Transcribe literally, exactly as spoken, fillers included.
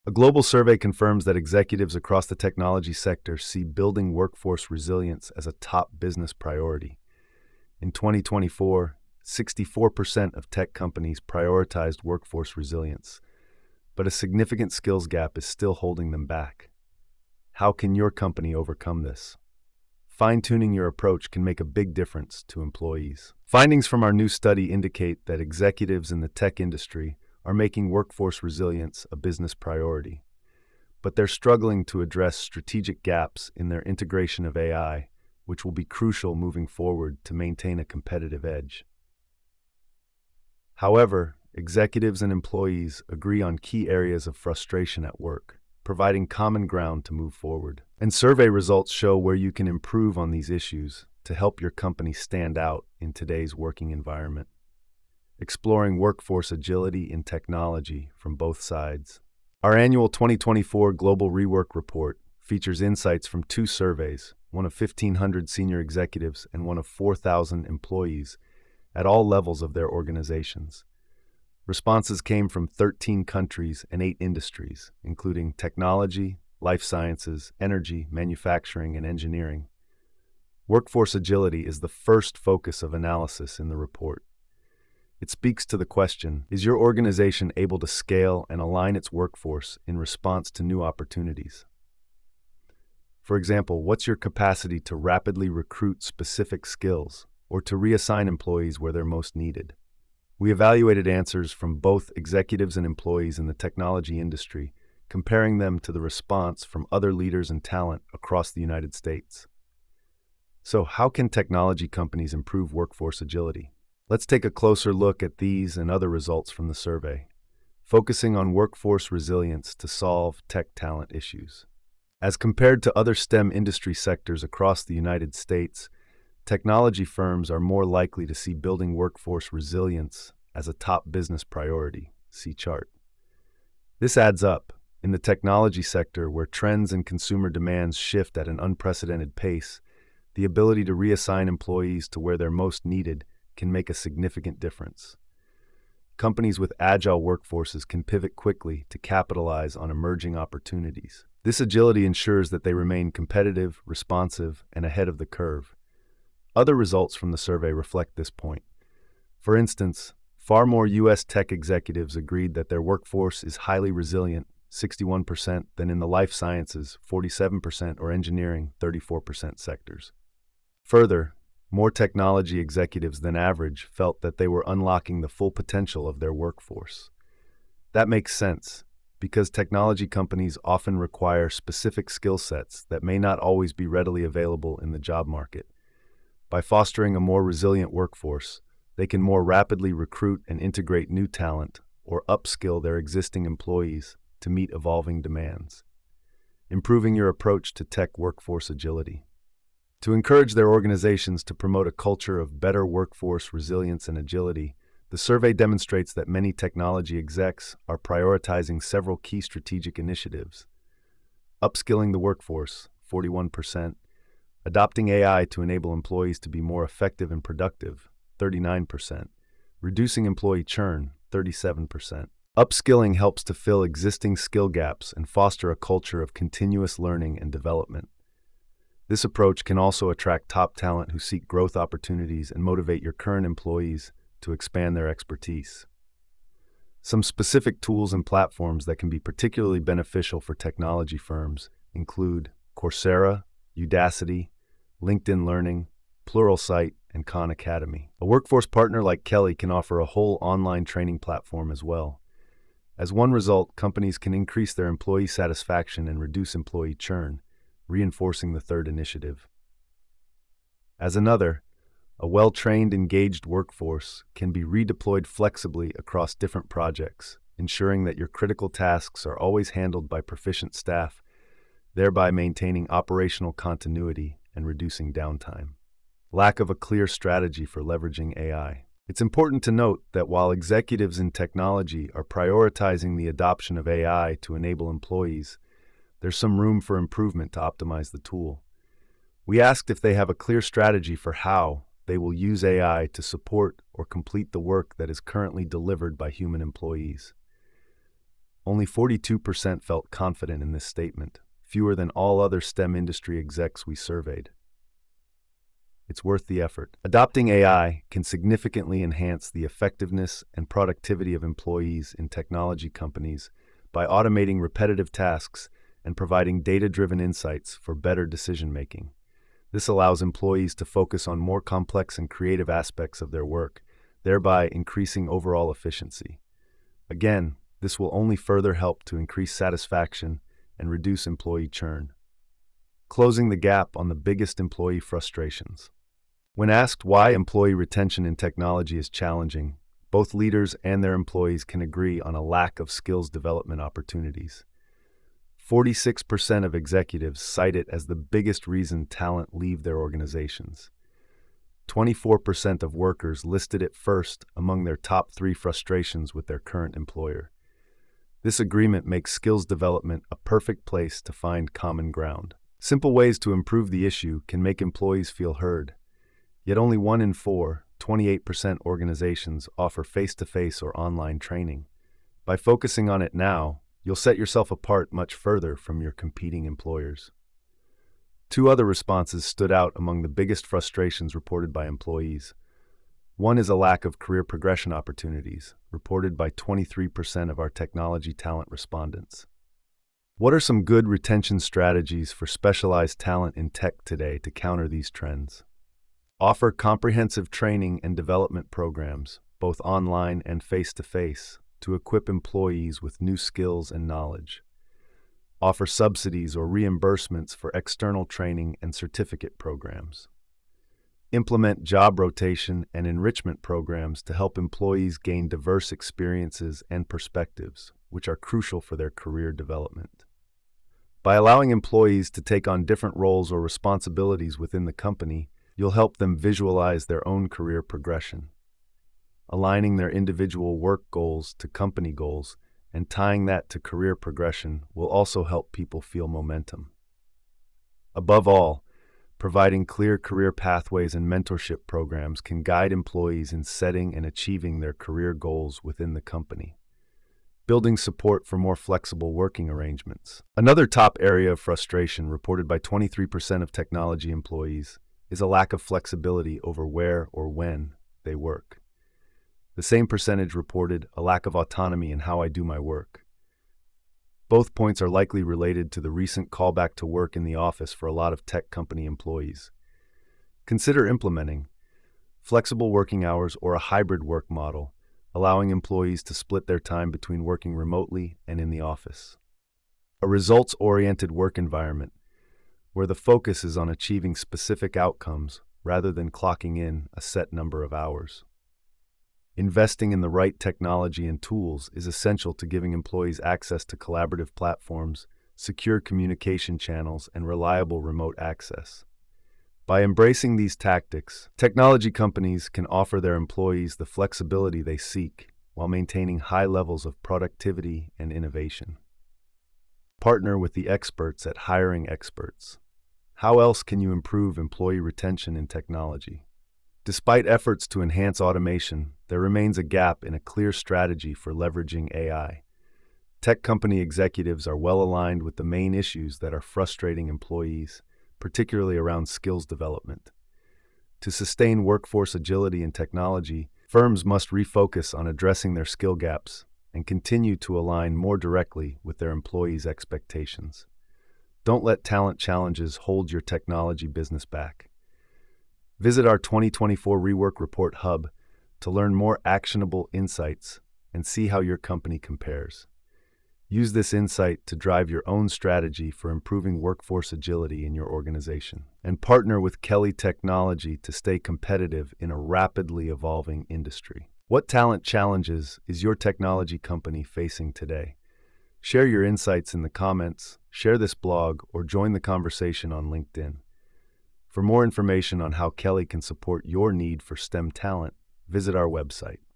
A global survey confirms that executives across the technology sector see building workforce resilience as a top business priority. In twenty twenty-four, sixty-four percent of tech companies prioritized workforce resilience, but a significant skills gap is still holding them back. How can your company overcome this? Fine-tuning your approach can make a big difference to employees. Findings from our new study indicate that executives in the tech industry are making workforce resilience a business priority, but they're struggling to address strategic gaps in their integration of A I, which will be crucial moving forward to maintain a competitive edge. However, executives and employees agree on key areas of frustration at work, providing common ground to move forward. And survey results show where you can improve on these issues to help your company stand out in today's working environment. Exploring workforce agility in technology from both sides. Our annual twenty twenty-four Global Rework Report features insights from two surveys, one of fifteen hundred senior executives and one of four thousand employees at all levels of their organizations. Responses came from thirteen countries and eight industries, including technology, life sciences, energy, manufacturing, and engineering. Workforce agility is the first focus of analysis in the report. It speaks to the question, is your organization able to scale and align its workforce in response to new opportunities? For example, what's your capacity to rapidly recruit specific skills or to reassign employees where they're most needed? We evaluated answers from both executives and employees in the technology industry, comparing them to the response from other leaders and talent across the United States. So, how can technology companies improve workforce agility? Let's take a closer look at these and other results from the survey, focusing on workforce resilience to solve tech talent issues. As compared to other STEM industry sectors across the United States, technology firms are more likely to see building workforce resilience as a top business priority. See chart. This adds up. In the technology sector, where trends and consumer demands shift at an unprecedented pace, the ability to reassign employees to where they're most needed can make a significant difference. Companies with agile workforces can pivot quickly to capitalize on emerging opportunities. This agility ensures that they remain competitive, responsive, and ahead of the curve. Other results from the survey reflect this point. For instance, far more U S tech executives agreed that their workforce is highly resilient, sixty-one percent, than in the life sciences, forty-seven percent, or engineering, thirty-four percent sectors. Further, more technology executives than average felt that they were unlocking the full potential of their workforce. That makes sense, because technology companies often require specific skill sets that may not always be readily available in the job market. By fostering a more resilient workforce, they can more rapidly recruit and integrate new talent or upskill their existing employees to meet evolving demands. Improving your approach to tech workforce agility. To encourage their organizations to promote a culture of better workforce resilience and agility, the survey demonstrates that many technology execs are prioritizing several key strategic initiatives. Upskilling the workforce, forty-one percent. Adopting A I to enable employees to be more effective and productive, thirty-nine percent. Reducing employee churn, thirty-seven percent. Upskilling helps to fill existing skill gaps and foster a culture of continuous learning and development. This approach can also attract top talent who seek growth opportunities and motivate your current employees to expand their expertise. Some specific tools and platforms that can be particularly beneficial for technology firms include Coursera, Udacity, LinkedIn Learning, Pluralsight, and Khan Academy. A workforce partner like Kelly can offer a whole online training platform as well. As one result, companies can increase their employee satisfaction and reduce employee churn, reinforcing the third initiative. As another, a well-trained, engaged workforce can be redeployed flexibly across different projects, ensuring that your critical tasks are always handled by proficient staff, thereby maintaining operational continuity and reducing downtime. Lack of a clear strategy for leveraging A I. It's important to note that while executives in technology are prioritizing the adoption of A I to enable employees, there's some room for improvement to optimize the tool. We asked if they have a clear strategy for how they will use A I to support or complete the work that is currently delivered by human employees. Only forty-two percent felt confident in this statement, fewer than all other STEM industry execs we surveyed. It's worth the effort. Adopting A I can significantly enhance the effectiveness and productivity of employees in technology companies by automating repetitive tasks and providing data-driven insights for better decision-making. This allows employees to focus on more complex and creative aspects of their work, thereby increasing overall efficiency. Again, this will only further help to increase satisfaction and reduce employee churn. Closing the gap on the biggest employee frustrations. When asked why employee retention in technology is challenging, both leaders and their employees can agree on a lack of skills development opportunities. forty-six percent of executives cite it as the biggest reason talent leave their organizations. twenty-four percent of workers listed it first among their top three frustrations with their current employer. This agreement makes skills development a perfect place to find common ground. Simple ways to improve the issue can make employees feel heard. Yet only one in four, twenty-eight percent organizations offer face-to-face or online training. By focusing on it now, you'll set yourself apart much further from your competing employers. Two other responses stood out among the biggest frustrations reported by employees. One is a lack of career progression opportunities, reported by twenty-three percent of our technology talent respondents. What are some good retention strategies for specialized talent in tech today to counter these trends? Offer comprehensive training and development programs, both online and face-to-face, to equip employees with new skills and knowledge. Offer subsidies or reimbursements for external training and certificate programs. Implement job rotation and enrichment programs to help employees gain diverse experiences and perspectives, which are crucial for their career development. By allowing employees to take on different roles or responsibilities within the company, you'll help them visualize their own career progression. Aligning their individual work goals to company goals and tying that to career progression will also help people feel momentum. Above all, providing clear career pathways and mentorship programs can guide employees in setting and achieving their career goals within the company. Building support for more flexible working arrangements. Another top area of frustration reported by twenty-three percent of technology employees is a lack of flexibility over where or when they work. The same percentage reported a lack of autonomy in how I do my work. Both points are likely related to the recent callback to work in the office for a lot of tech company employees. Consider implementing flexible working hours or a hybrid work model, allowing employees to split their time between working remotely and in the office. A results-oriented work environment, where the focus is on achieving specific outcomes rather than clocking in a set number of hours. Investing in the right technology and tools is essential to giving employees access to collaborative platforms, secure communication channels, and reliable remote access. By embracing these tactics, technology companies can offer their employees the flexibility they seek while maintaining high levels of productivity and innovation. Partner with the experts at Hiring Experts. How else can you improve employee retention in technology? Despite efforts to enhance automation, there remains a gap in a clear strategy for leveraging A I. Tech company executives are well aligned with the main issues that are frustrating employees, particularly around skills development. To sustain workforce agility in technology, firms must refocus on addressing their skill gaps and continue to align more directly with their employees' expectations. Don't let talent challenges hold your technology business back. Visit our twenty twenty-four Rework Report Hub to learn more actionable insights and see how your company compares. Use this insight to drive your own strategy for improving workforce agility in your organization. And partner with Kelly Technology to stay competitive in a rapidly evolving industry. What talent challenges is your technology company facing today? Share your insights in the comments, share this blog, or join the conversation on LinkedIn. For more information on how Kelly can support your need for STEM talent, visit our website.